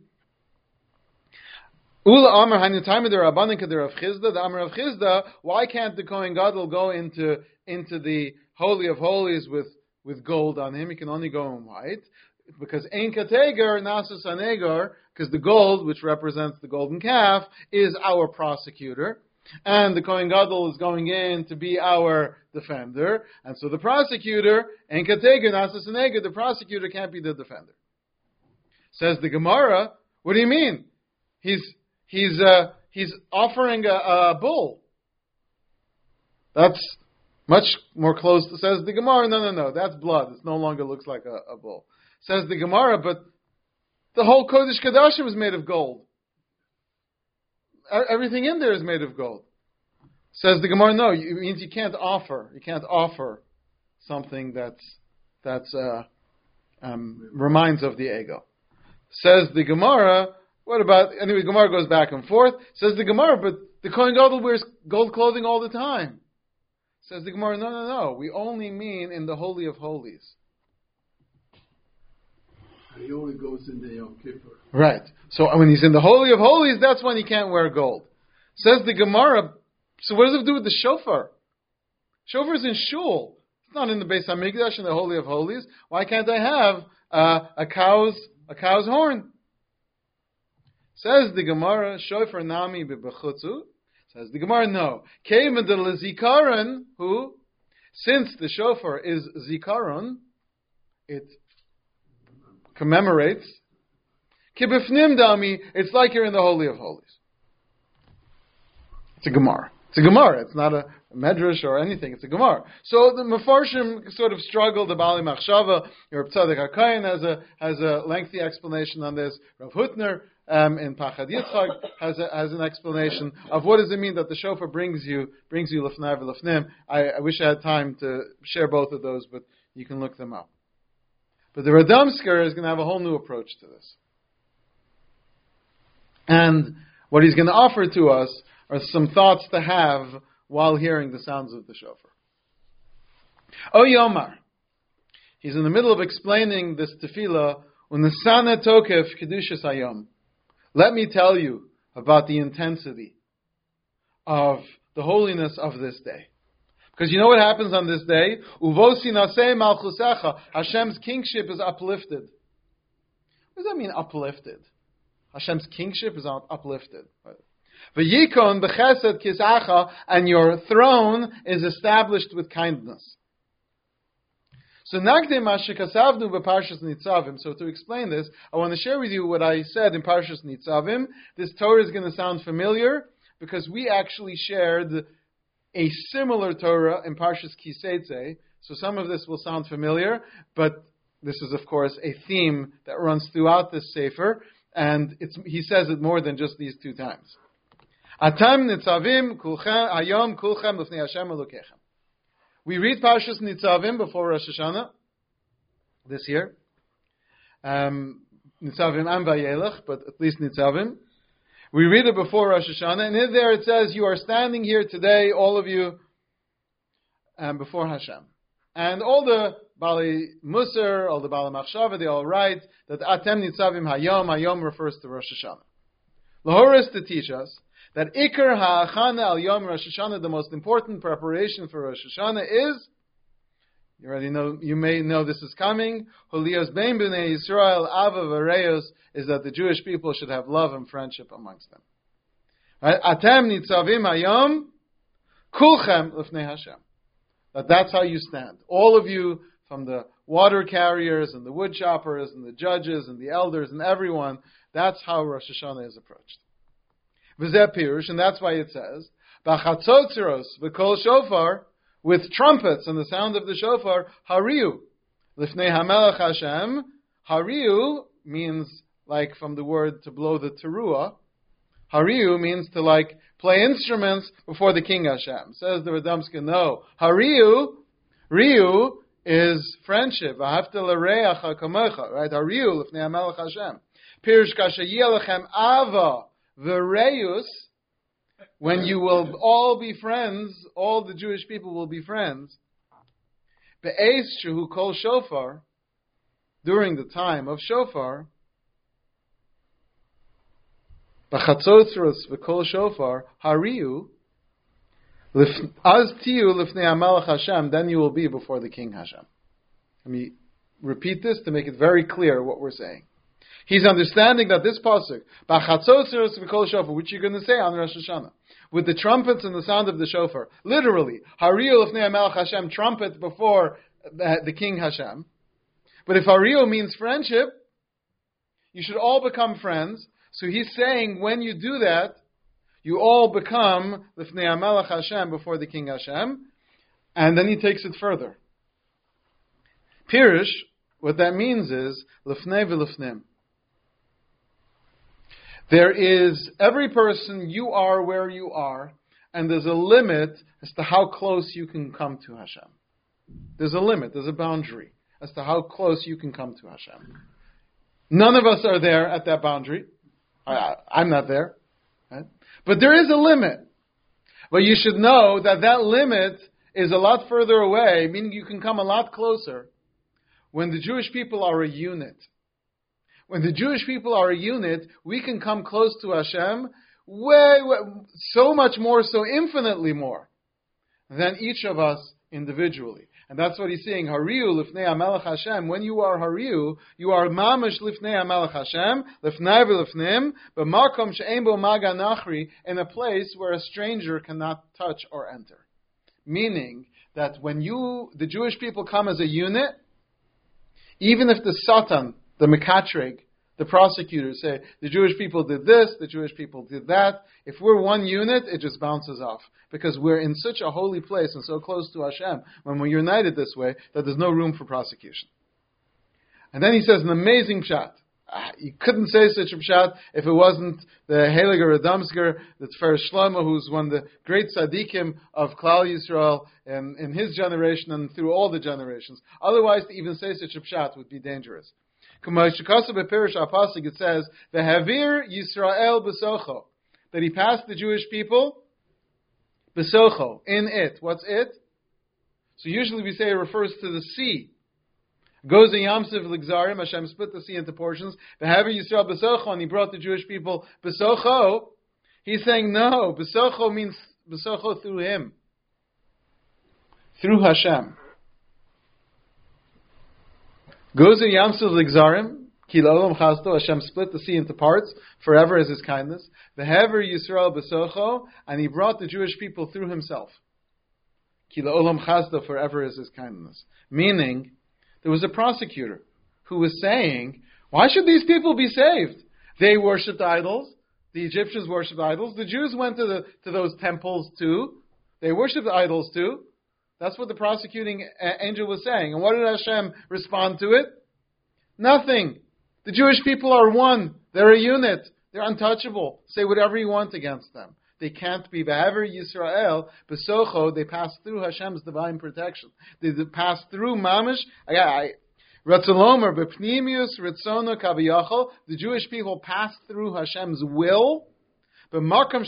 Ula Amar Hanutayim der Rabbanan Kader of Chizda, the Amar of Chizda, why can't the Kohen Gadol go into the Holy of Holies with gold on him? He can only go in white. Because Ein Kateger Nasus Anegar, because the gold, which represents the golden calf, is our prosecutor, and the Kohen Gadol is going in to be our defender, and so the prosecutor, Ein Kateger Nasus Anegar, the prosecutor can't be the defender. Says the Gemara, what do you mean? He's offering a bull. That's much more close. Says the Gemara, no, that's blood. It no longer looks like a bull. Says the Gemara, but the whole Kodesh Kodashim is made of gold. Everything in there is made of gold. Says the Gemara, no, it means you can't offer. You can't offer something that's reminds of the ego. Says the Gemara, what about, anyway, Gemara goes back and forth. Says the Gemara, but the Kohen Gadol wears gold clothing all the time. Says the Gemara, no, we only mean in the Holy of Holies.
He only goes in the Yom Kippur.
Right. So when he's in the Holy of Holies, that's when he can't wear gold. Says the Gemara, so what does it do with the shofar? Shofar is in shul. It's not in the Beis HaMikdash in the Holy of Holies. Why can't I have a cow's horn? Says the Gemara, shofar nami b'bechutzu. Says the Gemara, no. Keimed lezikaron, who, since the shofar is zikaron, it commemorates. Kibifnim dami, it's like you're in the Holy of Holies. It's a Gemara. It's not a medrash or anything. It's a Gemara. So the Mefarshim sort of struggled. The Bali Machshava, Reb Tzadok HaKohen has a lengthy explanation on this. Rav Hutner in Pachad Yitzchak has an explanation of what does it mean that the shofar brings you lefnai v'lefnim. I wish I had time to share both of those, but you can look them up. But the Radomsker is going to have a whole new approach to this. And what he's going to offer to us are some thoughts to have while hearing the sounds of the shofar. O Yomar. He's in the middle of explaining this tefillah, Unesana Tokef Kedushas Hayom. Let me tell you about the intensity of the holiness of this day. Because you know what happens on this day? Uvosi nasei malchusecha. Hashem's kingship is uplifted. What does that mean, uplifted? Hashem's kingship is uplifted. V'yikon b'chesed kisacha, and your throne is established with kindness. So nagdei mashikasavnu b'parshas Nitzavim. So to explain this, I want to share with you what I said in Parshas Nitzavim. This Torah is going to sound familiar because we actually shared a similar Torah in Parshas Kiseitze. So some of this will sound familiar, but this is of course a theme that runs throughout this Sefer, and he says it more than just these two times. Atam nitzavim kulchem hayom kulchem lifnei Hashem Elokechem. We read Parshas Nitzavim before Rosh Hashanah this year. Nitzavim and Vayelech, but at least Nitzavim. We read it before Rosh Hashanah, and in there it says, you are standing here today, all of you, before Hashem. And all the Bali Musar, all the Bali Machshava, they all write that Atem Nitzavim Hayom. Hayom refers to Rosh Hashanah. Lahoris to teach us that Iker Ha'achana Al Yom Rosh Hashanah, the most important preparation for Rosh Hashanah is, you already know, you may know this is coming, Holios Bein B'nei Yisrael Ava V'Reos, is that the Jewish people should have love and friendship amongst them. Right? Atem Nitzavim Hayom Kulchem L'fnei Hashem. That's how you stand. All of you, from the water carriers and the wood choppers and the judges and the elders and everyone, that's how Rosh Hashanah is approached. V'zeh pirush, and that's why it says, B'chatzotzeros v'kol shofar, with trumpets and the sound of the shofar, hariu, lifnei hamelech Hashem. Hariu means, like from the word to blow the teruah, hariu means to play instruments before the King Hashem. Says the Radomska, no. Riu is friendship. Ahavta l'reacha kamocha. Right? Hariu l'fnei hamelech Hashem. Pirush kasha yelachem ava v'reus. When you will all be friends, all the Jewish people will be friends. Be'ez shehu kol shofar, during the time of shofar, b'chatzotzeros v'kol shofar, hariu, az tiyu lifnei hamelech Hashem, then you will be before the King Hashem. Let me repeat this to make it very clear what we're saying. He's understanding that this pasuk, b'chatzotzeros v'kol shofar, which you're going to say on Rosh Hashanah, with the trumpets and the sound of the shofar, literally, hariu lifnei hamelech Hashem, trumpet before the King Hashem. But if hariu means friendship, you should all become friends. So he's saying, when you do that, you all become lifnei hamelech Hashem, before the King Hashem. And then he takes it further. Pirush, what that means is, lifnei v'lifnim. There is, every person, you are where you are, and there's a limit as to how close you can come to Hashem. There's a limit, there's a boundary as to how close you can come to Hashem. None of us are there at that boundary. I'm not there. Right? But there is a limit. But you should know that that limit is a lot further away, meaning you can come a lot closer when the Jewish people are a unit. When the Jewish people are a unit, we can come close to Hashem way, so much more, so infinitely more than each of us individually. And that's what he's saying. Hariu lifnei hamelech Hashem. When you are hariu, you are mamish lifnei hamelech Hashem, lifnei v'lifnim, b'makom she'ein bo maga nachri, in a place where a stranger cannot touch or enter. Meaning that when the Jewish people come as a unit, even if the Satan, the Mekatreg, the prosecutors say, the Jewish people did this, the Jewish people did that, if we're one unit, it just bounces off. Because we're in such a holy place and so close to Hashem, when we're united this way, that there's no room for prosecution. And then he says an amazing pshat. You couldn't say such a pshat if it wasn't the Heiliger Radomsker, the Tfer Shlomo, who's one of the great tzaddikim of Klal Yisrael in his generation and through all the generations. Otherwise, to even say such a pshat would be dangerous. It says, "V'havir Yisrael b'socho," that he passed the Jewish people b'socho, in it. What's it? So usually we say it refers to the sea. Goes in Yamsiv Ligzarim, Hashem split the sea into portions. V'havir Yisrael b'socho, and he brought the Jewish people b'socho. He's saying no, b'socho means b'socho through him, through Hashem. Goes in Yamsiv Ligzarim, Ki la'olam chasto, Hashem split the sea into parts, forever is his kindness. V'hever Yisrael b'socho, and he brought the Jewish people through himself. Ki la'olam chasto, forever is his kindness. Meaning, there was a prosecutor who was saying, why should these people be saved? They worshipped idols. The Egyptians worshipped idols. The Jews went to those temples too. They worshipped idols too. That's what the prosecuting angel was saying. And what did Hashem respond to it? Nothing. The Jewish people are one. They're a unit. They're untouchable. Say whatever you want against them. They can't be. V'haver Yisrael b'socho, they pass through Hashem's divine protection. They pass through Mamish. Ratzalomer b'pnimius ritzona kaviyachol. The Jewish people passed through Hashem's will. And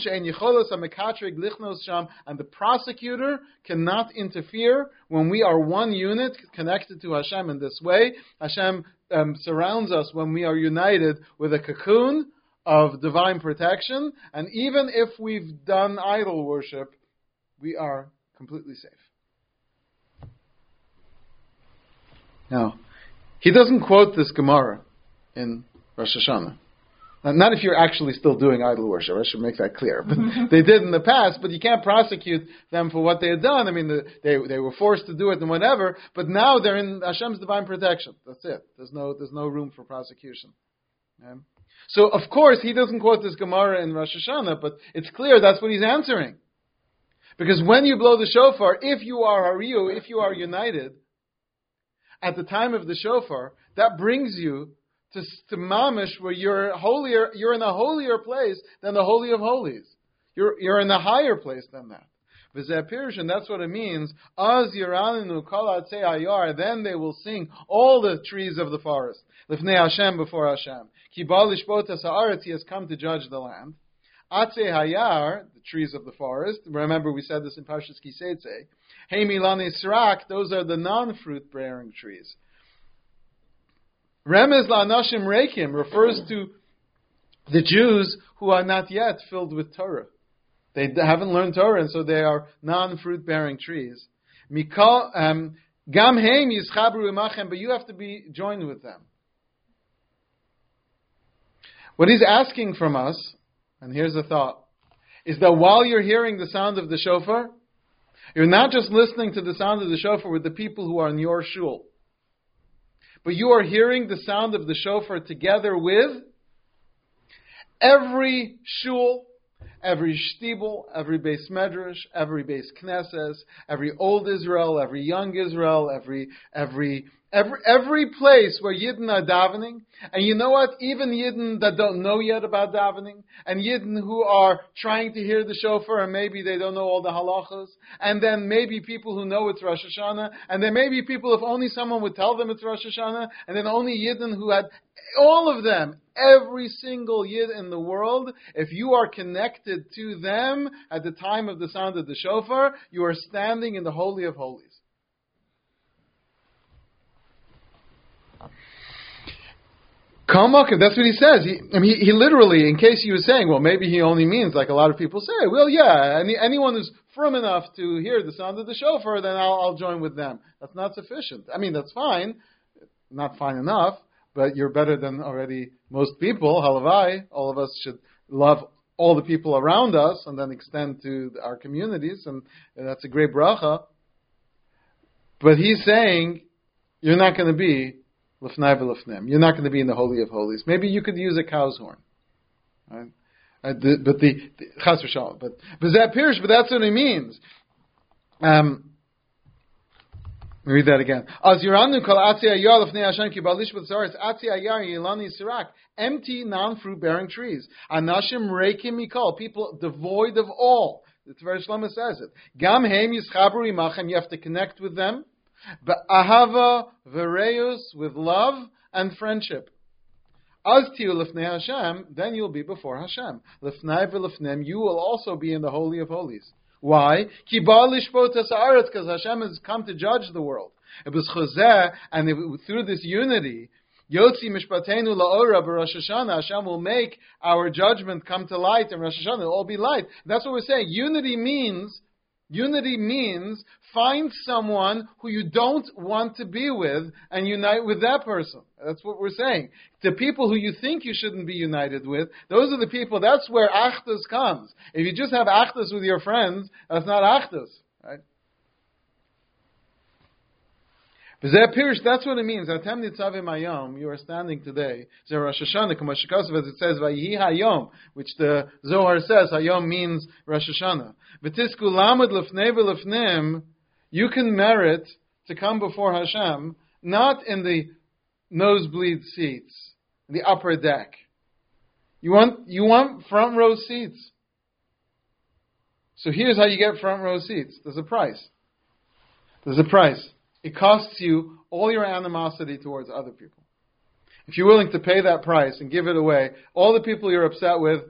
the prosecutor cannot interfere when we are one unit connected to Hashem in this way. Hashem surrounds us when we are united with a cocoon of divine protection, and even if we've done idol worship, we are completely safe. Now, he doesn't quote this Gemara in Rosh Hashanah. Not if you're actually still doing idol worship. I should make that clear. But they did in the past, but you can't prosecute them for what they had done. I mean, they were forced to do it and whatever, but now they're in Hashem's divine protection. That's it. There's no room for prosecution. Okay? So, of course, he doesn't quote this Gemara in Rosh Hashanah, but it's clear that's what he's answering. Because when you blow the shofar, if you are Hariyu, if you are united, at the time of the shofar, that brings you to mamish, where you're in a holier place than the Holy of Holies. You're in a higher place than that. And that's what it means. Then they will sing all the trees of the forest. Lifnei Hashem, before Hashem. Ki ba lishpot haaretz, he has come to judge the land. Atzei hayar, the trees of the forest. Remember, we said this in Parshas Kiseitze. Hey milani srak, those are the non-fruit bearing trees. Remez la'anashim reikim refers to the Jews who are not yet filled with Torah. They haven't learned Torah, and so they are non-fruit bearing trees. Gam heim yischabru imachem, but you have to be joined with them. What he's asking from us, and here's a thought, is that while you're hearing the sound of the shofar, you're not just listening to the sound of the shofar with the people who are in your shul, but you are hearing the sound of the shofar together with every shul, every shtibel, every beis medrash, every beis knesses, every old Israel, every young Israel, every place where Yidden are davening. And you know what? Even Yidden that don't know yet about davening, and Yidden who are trying to hear the shofar, and maybe they don't know all the halachas, and then maybe people who know it's Rosh Hashanah, and then maybe people, if only someone would tell them it's Rosh Hashanah, and then only Yidden who had all of them, every single Yid in the world, if you are connected to them at the time of the sound of the shofar, you are standing in the Holy of Holies. Kalmak, that's what he says. He literally, in case he was saying, well, maybe he only means, like a lot of people say, well, yeah, anyone who's firm enough to hear the sound of the shofar, then I'll join with them. That's not sufficient. I mean, that's fine. Not fine enough, but you're better than already most people. Halavai, all of us should love all the people around us and then extend to our communities, and that's a great bracha. But he's saying, you're not going to be L'fnai v'l'fnim. You're not going to be in the Holy of Holies. Maybe you could use a cow's horn. Right? But Chas v'shalom. But that Pirish, but that's what it means. Let me read that again. Az yiranu kol atzi ayar l'fnei Hashem ki balish b'tzaretz atzi ayar yilani sirak. Empty, non-fruit bearing trees. Anashim reikim mikol. People devoid of all. The Tiferes Shlomo says it. Gam heim yischabru imachem. You have to connect with them. But ahava v'reus, with love and friendship. Az tiu l'fnei Hashem, then you'll be before Hashem. L'fnai v'l'fnim, you will also be in the Holy of Holies. Why? Ki ba lishpot ha'aretz, because Hashem has come to judge the world. It was chozeh, and through this unity, Yotzi mishpatenu la'ora b'Rosh Hashanah, Hashem will make our judgment come to light in Rosh Hashanah. It'll all be light. That's what we're saying. Unity means find someone who you don't want to be with and unite with that person. That's what we're saying. The people who you think you shouldn't be united with, those are the people, that's where achdus comes. If you just have achdus with your friends, that's not achdus, right? That's what it means. Atem nitzavim hayom. You are standing today. So Rosh Hashanah, as it says, Vayihi hayom, which the Zohar says, hayom means Rosh Hashanah. V'tisku lamed lefnei v'lefnim. You can merit to come before Hashem, not in the nosebleed seats, in the upper deck. You want front row seats. So here's how you get front row seats. There's a price. it costs you all your animosity towards other people. If you're willing to pay that price and give it away, all the people you're upset with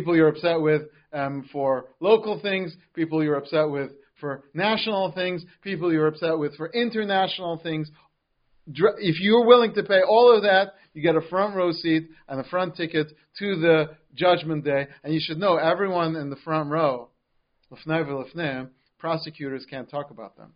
for local things, people you're upset with for national things, people you're upset with for international things, if you're willing to pay all of that, you get a front row seat and a front ticket to the judgment day. And you should know, everyone in the front row, l'fnei v'l'fnei, prosecutors can't talk about them.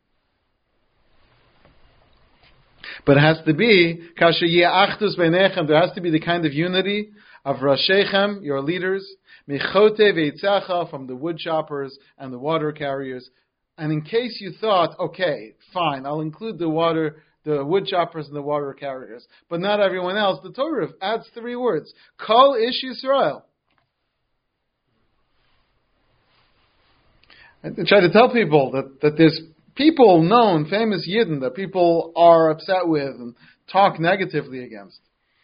But it has to be, kasher yeh achdus beinechem, there has to be the kind of unity of rashechem, your leaders, michote ve'itzacha, from the wood choppers and the water carriers. And in case you thought, okay, fine, I'll include the wood choppers and the water carriers, but not everyone else, the Torah adds 3 words. Kol ish Yisrael. I try to tell people that there's people known, famous Yidden, that people are upset with and talk negatively against.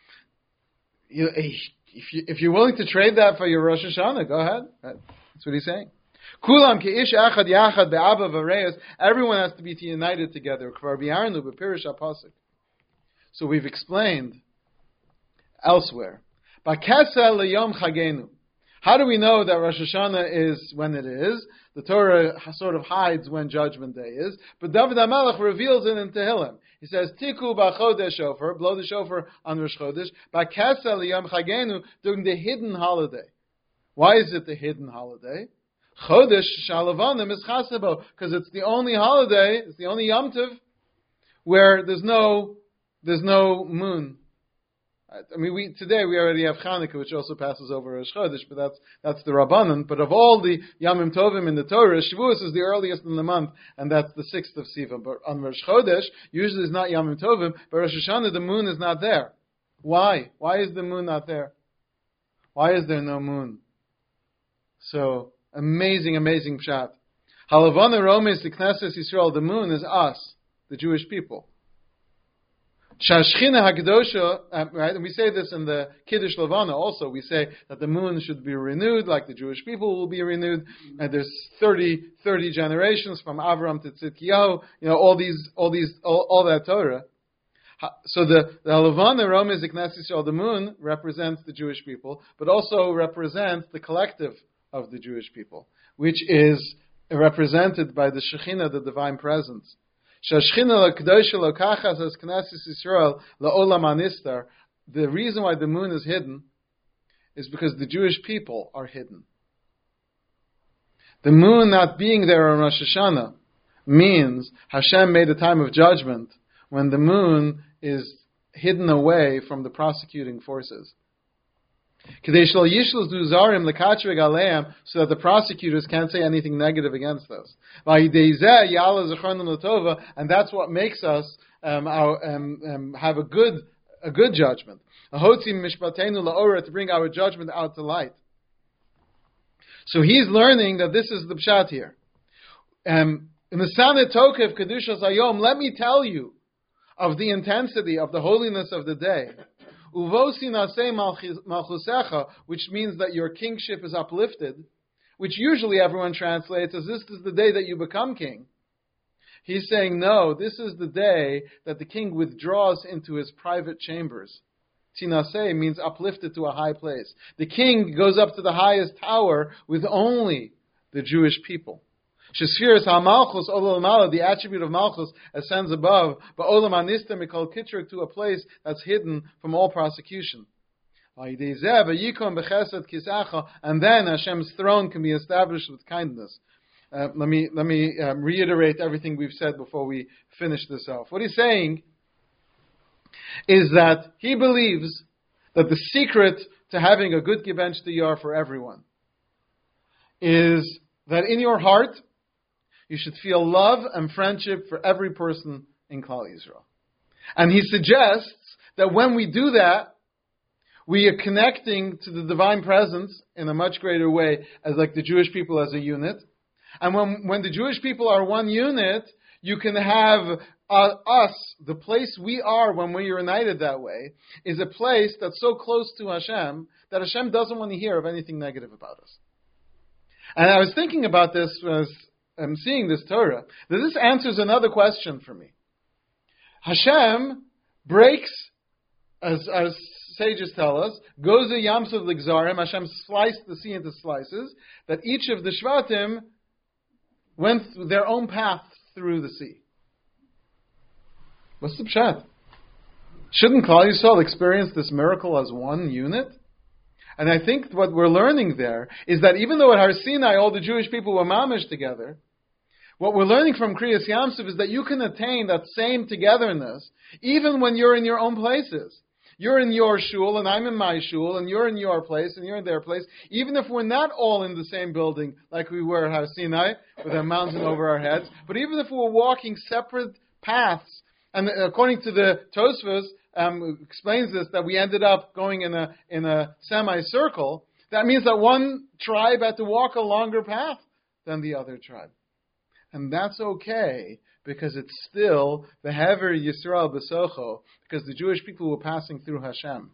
If you're willing to trade that for your Rosh Hashanah, go ahead. That's what he's saying. Kulam ish achad yachad be'aba v'reis. Everyone has to be united together. Kvar bi'arnu b'pirish ha'pasuk. So we've explained elsewhere. B'kesel leyom chagenu. How do we know that Rosh Hashanah is when it is? The Torah sort of hides when Judgment Day is, but David HaMelech reveals it in Tehillim. He says, Tiku b'chodesh shofar, blow the shofar on Rosh Chodesh, b'kesel leyom chagenu, during the hidden holiday. Why is it the hidden holiday? Chodesh Shalavanim is Chasabo, because it's the only holiday, it's the only Yom Tov where there's no moon. I mean, today we already have Chanukah, which also passes over Rosh Chodesh, but that's the Rabbanan. But of all the Yamim Tovim in the Torah, Shavuos is the earliest in the month, and that's the 6th of Sivan. But on Rosh Chodesh, usually it's not Yamim Tovim, but Rosh Hashanah, the moon is not there. Why? Why is the moon not there? Why is there no moon? So, amazing pshat. Halavana Romes, the Knesset Yisrael, the moon is us, the Jewish people. Shashchina Hakadosha, right? And we say this in the Kiddush Levana also. We say that the moon should be renewed, like the Jewish people will be renewed. And there's 30 generations from Avram to Tzidkiyahu. All that Torah. So the Levana Romes, the Knesset Yisrael, the moon represents the Jewish people, but also represents the collective of the Jewish people, which is represented by the Shekhinah, the divine presence. The reason why the moon is hidden is because the Jewish people are hidden. The moon not being there on Rosh Hashanah means Hashem made a time of judgment when the moon is hidden away from the prosecuting forces. So that the prosecutors can't say anything negative against us. And that's what makes us have a good judgment. To bring our judgment out to light. So he's learning that this is the pshat here. In the Sanet Tokev Kedushas Hayom, let me tell you of the intensity of the holiness of the day. Which means that your kingship is uplifted, which usually everyone translates as this is the day that you become king. He's saying, no, this is the day that the king withdraws into his private chambers. Tinaseh means uplifted to a high place. The king goes up to the highest tower with only the Jewish people. Shesfiras HaMalchus Olam Mala, the attribute of Malchus, ascends above, but Olam Anistem Mikol Kitrik, to a place that's hidden from all prosecution. And then Hashem's throne can be established with kindness. Let me reiterate everything we've said before we finish this off. What he's saying is that he believes that the secret to having a good Gibench Diyar for everyone is that in your heart you should feel love and friendship for every person in Klal Yisrael. And he suggests that when we do that, we are connecting to the divine presence in a much greater way as like the Jewish people as a unit. And when the Jewish people are one unit, you can have us, the place we are when we're united that way, is a place that's so close to Hashem that Hashem doesn't want to hear of anything negative about us. And I was thinking about this as I'm seeing this Torah, that this answers another question for me. Hashem breaks, as sages tell us, goes a Yamsuf Ligzarim, Hashem sliced the sea into slices, that each of the Shvatim went their own path through the sea. What's the pshat? Shouldn't Klal Yisrael experience this miracle as one unit? And I think what we're learning there is that even though at Har Sinai all the Jewish people were mamish together, what we're learning from Kriyas Yamsuf is that you can attain that same togetherness even when you're in your own places. You're in your shul, and I'm in my shul, and you're in your place, and you're in their place. Even if we're not all in the same building like we were at Har Sinai, with a mountain over our heads, but even if we're walking separate paths, and according to the Tosfos, explains this, that we ended up going in a semicircle, that means that one tribe had to walk a longer path than the other tribe. And that's okay, because it's still the Hever Yisrael B'Socho, because the Jewish people were passing through Hashem.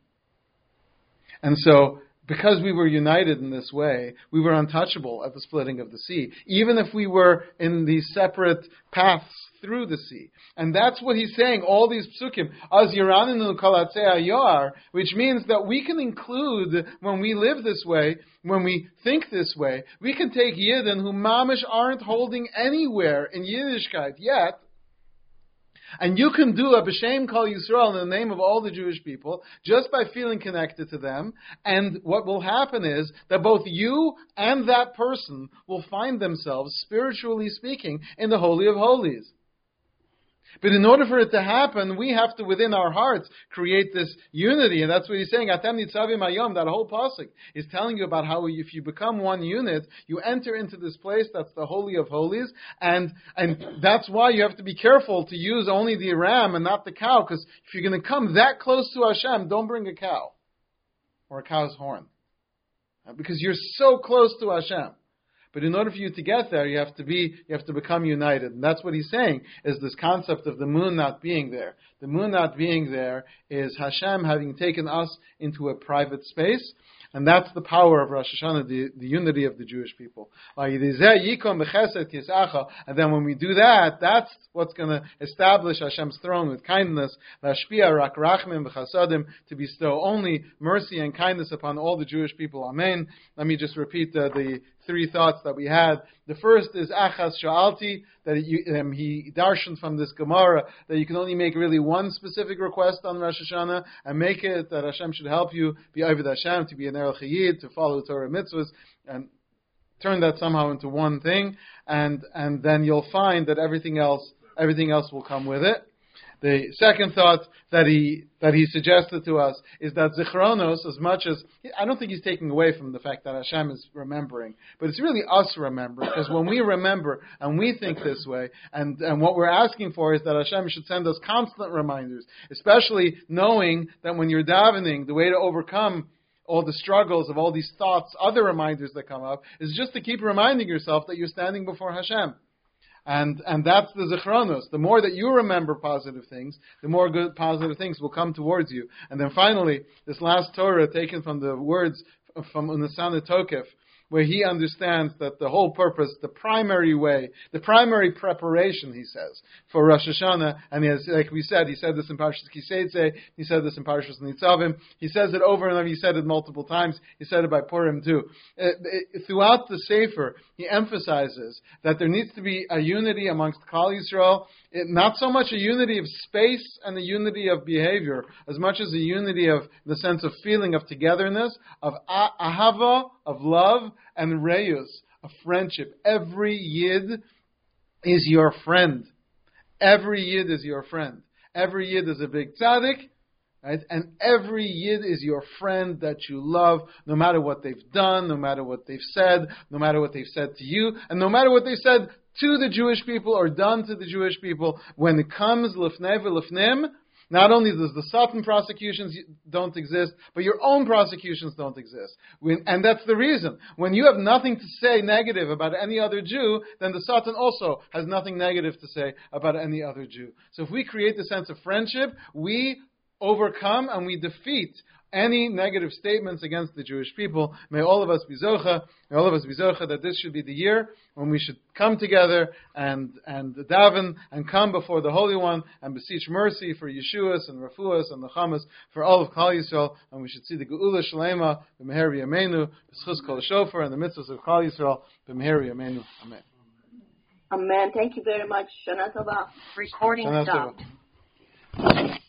And so, because we were united in this way, we were untouchable at the splitting of the sea, even if we were in these separate paths through the sea. And that's what he's saying, all these psukim, Az Yeraninu Kalatzei Ayar, which means that we can include, when we live this way, when we think this way, we can take Yidden who mamish aren't holding anywhere in Yiddishkeit yet, and you can do a B'Shem Kol Yisrael in the name of all the Jewish people, just by feeling connected to them, and what will happen is that both you and that person will find themselves, spiritually speaking, in the Holy of Holies. But in order for it to happen, we have to, within our hearts, create this unity. And that's what he's saying. Atem nitzavim hayom, that whole pasuk is telling you about how if you become one unit, you enter into this place that's the Holy of Holies. And that's why you have to be careful to use only the ram and not the cow. Because if you're going to come that close to Hashem, don't bring a cow or a cow's horn. Because you're so close to Hashem. But in order for you to get there, you have to become united. And that's what he's saying, is this concept of the moon not being there. The moon not being there is Hashem having taken us into a private space. And that's the power of Rosh Hashanah, the unity of the Jewish people. And then when we do that, that's what's going to establish Hashem's throne with kindness, to bestow only mercy and kindness upon all the Jewish people. Amen. Let me just repeat the three thoughts that we had. The first is Achas Sha'alti, that he darshaned from this Gemara that you can only make really one specific request on Rosh Hashanah, and make it that Hashem should help you be Oved Hashem, to be an Erel Chayid, to follow Torah mitzvahs, and turn that somehow into one thing, and then you'll find that everything else will come with it. The second thought that he suggested to us is that Zichronos, as much as, I don't think he's taking away from the fact that Hashem is remembering, but it's really us remembering, because when we remember and we think this way, and what we're asking for is that Hashem should send us constant reminders, especially knowing that when you're davening, the way to overcome all the struggles of all these thoughts, other reminders that come up, is just to keep reminding yourself that you're standing before Hashem. And that's the Zichronos. The more that you remember positive things, the more good positive things will come towards you. And then finally, this last Torah taken from the words from Unasana Tokef, where he understands that the whole purpose, the primary way, the primary preparation, he says, for Rosh Hashanah, and like we said, he said this in Parshas Kiseitze, he said this in Parshas Nitzavim, he says it over and over, he said it multiple times, he said it by Purim too. Throughout the Sefer, he emphasizes that there needs to be a unity amongst Klal Yisrael, not so much a unity of space and a unity of behavior, as much as a unity of the sense of feeling of togetherness, of ahava, of love, and reyus, of friendship. Every Yid is your friend. Every Yid is your friend. Every Yid is a big tzaddik, right? And every Yid is your friend that you love, no matter what they've done, no matter what they've said, no matter what they've said to you, and no matter what they said to the Jewish people or done to the Jewish people. When it comes lifnei v'lifnim, not only does the Satan prosecutions don't exist, but your own prosecutions don't exist. And that's the reason. When you have nothing to say negative about any other Jew, then the Satan also has nothing negative to say about any other Jew. So if we create the sense of friendship, we overcome and we defeat any negative statements against the Jewish people. May all of us be zocha, that this should be the year when we should come together and daven and come before the Holy One and beseech mercy for Yeshuas and Rafuas and the Chamas for all of Klal Yisrael, and we should see the Geula Shalema b'meher Yameinu, b'schus kol shofar, and the mitzvahs of Klal Yisrael b'meher Yameinu. Amen.
Amen. Thank you very much. Shana Tova.
Recording
Shana
stopped.
Tova.